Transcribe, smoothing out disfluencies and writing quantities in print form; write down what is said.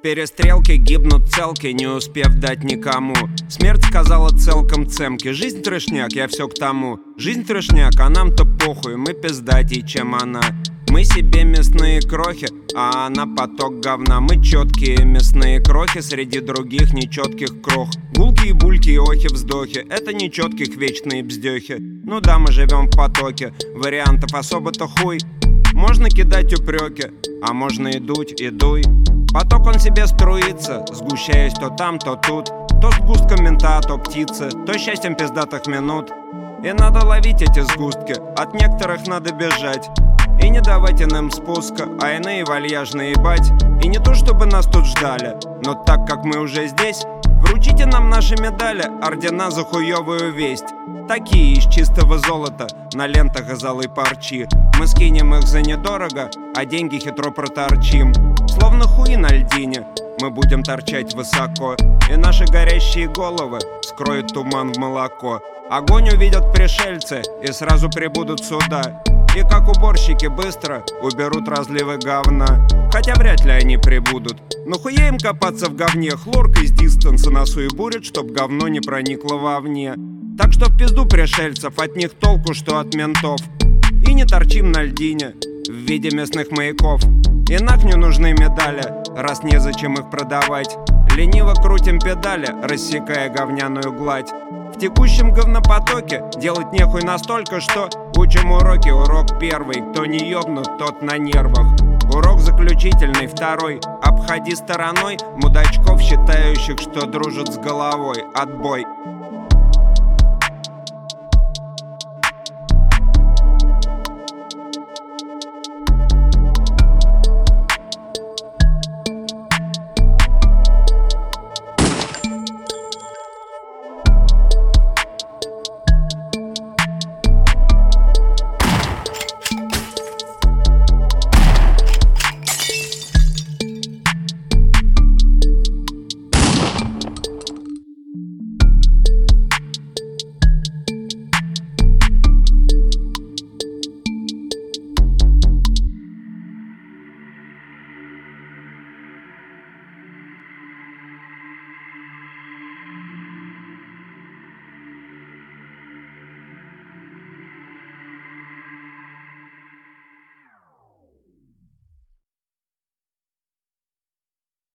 перестрелке гибнут целки, не успев дать никому. Смерть сказала целком цемки: жизнь трешняк, я все к тому. Жизнь трешняк, а нам-то похуй, мы пиздатей, чем она. Мы себе мясные крохи, а она поток говна. Мы четкие мясные крохи среди других нечетких крох. Гулки и бульки и охи-вздохи — это нечетких вечные бздехи. Ну да, мы живем в потоке, вариантов особо-то хуй. Можно кидать упреки, а можно и дуть, и дуй. Поток он себе струится, сгущаясь то там, то тут. То сгустком мента, то птицы, то счастьем пиздатых минут. И надо ловить эти сгустки, от некоторых надо бежать. И не давать иным спуска, а иные вальяжно ебать. И не то чтобы нас тут ждали, но так как мы уже здесь, вручите нам наши медали, ордена за хуёвую весть. Такие из чистого золота, на лентах из алой парчи. Мы скинем их за недорого, а деньги хитро проторчим. Словно хуи на льдине, мы будем торчать высоко. И наши горящие головы скроет туман в молоко. Огонь увидят пришельцы и сразу прибудут сюда. И как уборщики быстро уберут разливы говна. Хотя вряд ли они прибудут. Но хуя им копаться в говне, хлорка из дистанса нас уебурит, чтоб говно не проникло вовне. Так что в пизду пришельцев, от них толку, что от ментов. И не торчим на льдине в виде мясных маяков. И нахню нужны медали, раз незачем их продавать. Лениво крутим педали, рассекая говняную гладь. В текущем говнопотоке делать нехуй настолько, что учим уроки. Урок первый: кто не ёбнут, тот на нервах. Урок заключительный второй: обходи стороной мудачков, считающих, что дружат с головой. Отбой.